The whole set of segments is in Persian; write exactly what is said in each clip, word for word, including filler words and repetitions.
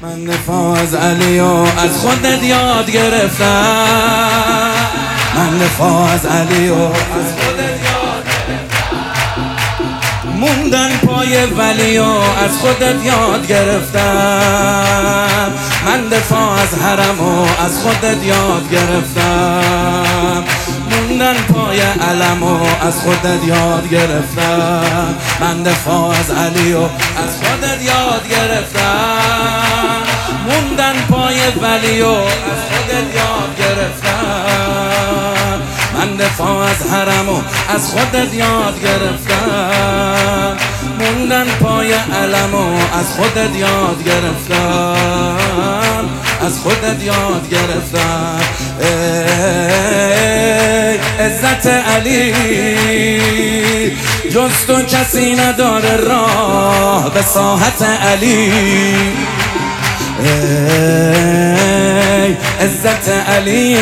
من دفاع از علی و از خودت یاد گرفتم. من دفاع از علی و از خودت یاد گرفتم. موندن پای ولی و از خودت یاد گرفتم. من دفاع از حرم و از خودت یاد گرفتم. موندن پای علم و از خودت یاد گرفتم. من دفاع از علی و از خودت یاد گرفتم. موندن پای ولی و از خودت یاد گرفتم. من دفاع از حرم و از خودت یاد گرفتم. موندن پای علم و از خودت یاد گرفتم. از خودت یاد گرفتم. ای عزت علی، جز تو کسی نداره راه به ساحت علی. ای عزت علی،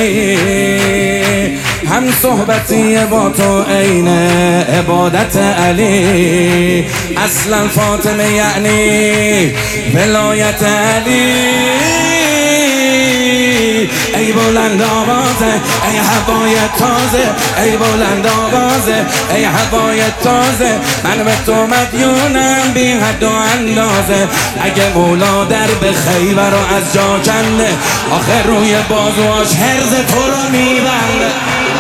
هم صحبتی با تو عین عبادت علی. اصلا فاطمه یعنی ولایت علی. ای بلند آوازه ای هوای تازه، ای بلند آوازه ای هوای تازه. من به تو مدیونم بی حد و اندازه. اگه مولا در به خیبر رو از جا کنده، آخر روی بازواش هرز تو رو میبنده.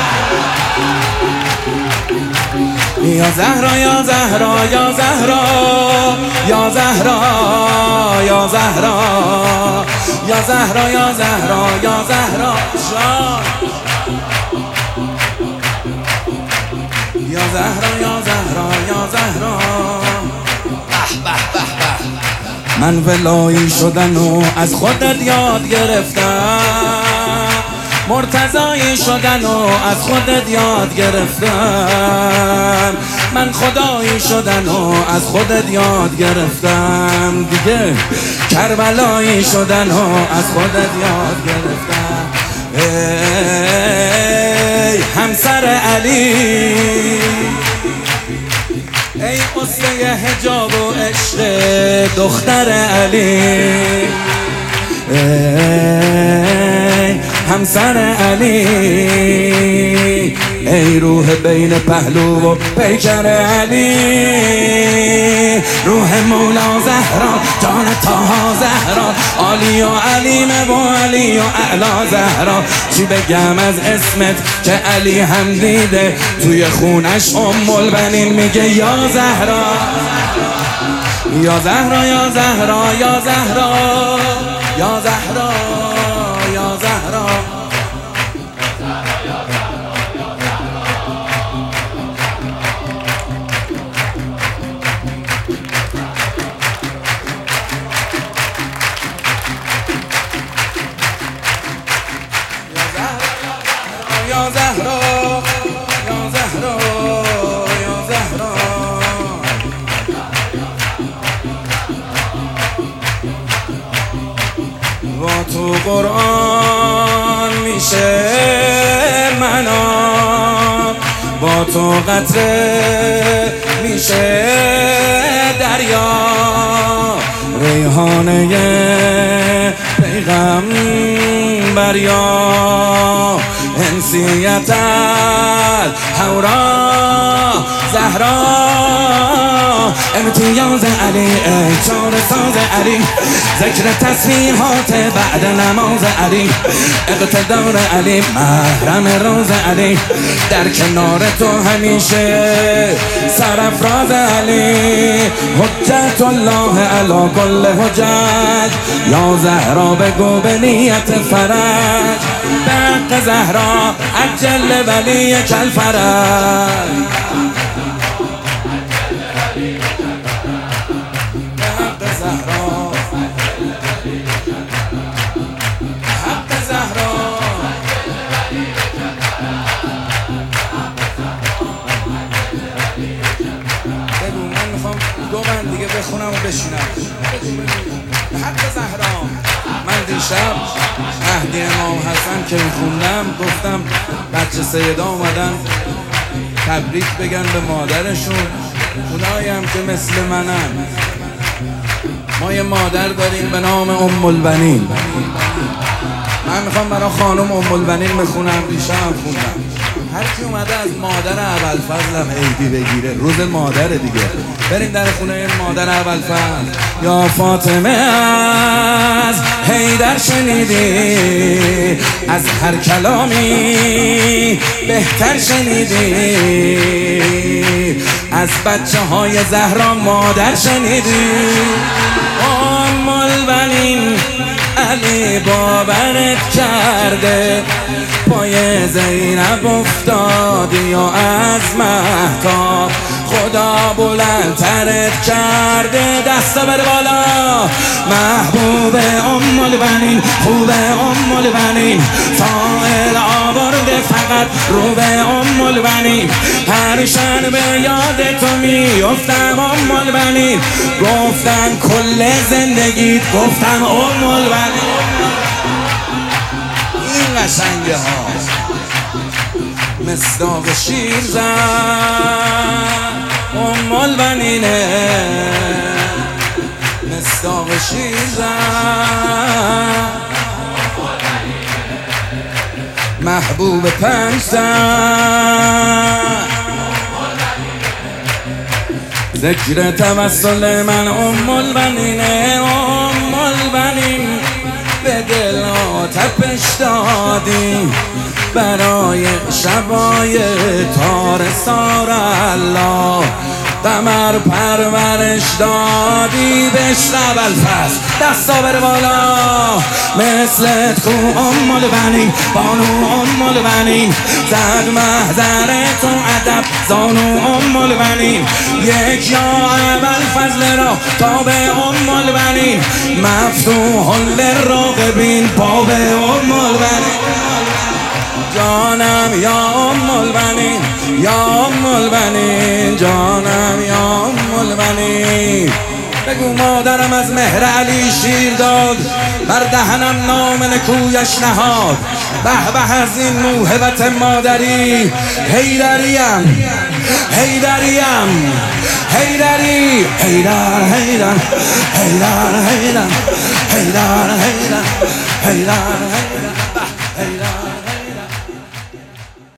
یا زهرا یا زهرا یا زهرا یا زهرا یا زهرا یا زهرا یا زهرا یا زهرا جان. یا زهرا یا زهرا یا زهرا. من ولایی شدن و از خودت یاد گرفتم. مرتضایی شدن و از خودت یاد گرفتم. من خدایی شدن و از خودت یاد گرفتم. دیگه کربلایی شدن و از خودت یاد گرفتم. ای همسر علی، ای قصه حجاب و عشق دختر علی. ای همسر علی، ای روح بین پهلو و پیکر علی. روح مولا زهرا، جان طه زهرا. علی و علیم و علی و اعلا زهرا. چی بگم از اسمت که علی هم دیده توی خونش ام البنین میگه یا زهرا. یا زهرا یا زهرا یا زهرا یا زهرا یا زهرا. یا زهرا یا زهرا یا زهرا. با تو قرآن میشه منام، با تو قطره میشه دریا. ریحانه پیغمبریا، انسیت الحورا زهرا. امتیاز علی ای چار ساز علی، ذکر تسبیحات بعد نماز علی. اقتدار علی محرم راز علی، در کنار تو همیشه سرافراز علی. حجت الله علی کل حجت، یا زهرا بگو به نیت فرج. به حق زهرا عجل ولی کل فرج. دو من دیگه بخونم و بشینم. به حق زهرا. من دیشب مهدی امام حسن که میخوندم گفتم بچه سیدا اومدن تبریک بگن به مادرشون، اونایی هم که مثل منن ما یه مادر داریم به نام ام البنین. من میخوام برای خانم ام البنین بخونم، ریشه هم خوندم. هر کی اومده از مادر ابوالفضل هم عیدی بگیره، روز مادر دیگه. بریم در خونه مادر ابوالفضل. یا فاطمه از حیدر شنیدی، از هر کلامی بهتر شنیدی، از بچه های زهرا مادر شنیدی. ام البنین علی باورت کرده، پای زینب افتادی و از مهتاب خدا بلندترت کرده. دستا بر بالا. محبوب ام البنین، خوب ام البنین، فاعل آورده فقط رو به ام البنین. هر شن به یاد تو میفتم ام البنین، گفتن کل زندگیت گفتم ام البنین. این قشنگه ها مصداق شیر زد ام البنینه، مصداق شیر زد محبوب پنج زد. ذکر توسل من ام البنینه، ام البنین به دل آتش دادیم برای شبای تار سار الله، قمر پرورش دادی بهش ابوالفضل. دستا بر بالا. مثلت کو ام البنین، بانو ام البنین، زد محضر تو ادب زانو ام البنین. یک یا ابوالفضل را تا به ام البنین، مفتوح للراغبین باب ام البنین. جانم یا ام البنین، یا ام البنین، جانم یا ام البنین. بگو مادرم از مهر علی شیر داد، بر دهنم نام نکویش نهاد. به به از این موهبت مادری. حیدریم حیدریم حیدری، حیدر حیدر حیدر حیدر حیدر حیدر حیدر حیدر.